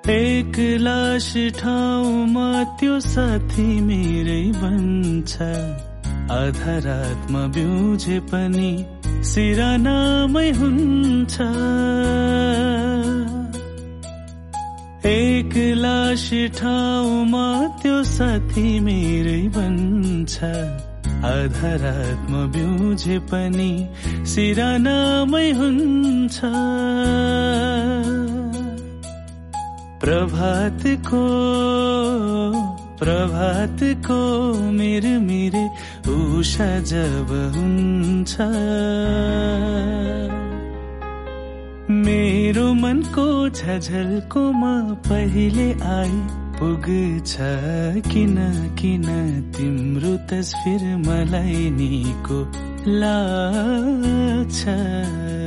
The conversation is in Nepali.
एक लास ठाउँमा त्यो साथी मेरै बन्छ, आधा रातमा बिउझे पनि सिरानामै हुन्छ। एक लास ठाउँमा त्यो साथी मेरै बन्छ, आधा रातमा बिउझे पनि सिरानामै हुन्छ। प्रभातको मिरमिरे उषा जब हुन्छ, मेरो मनको झझल्कोमा पहिले आइपुग्छ। किन किन तिम्रो तस्बिर मलाई निको लाग्छ।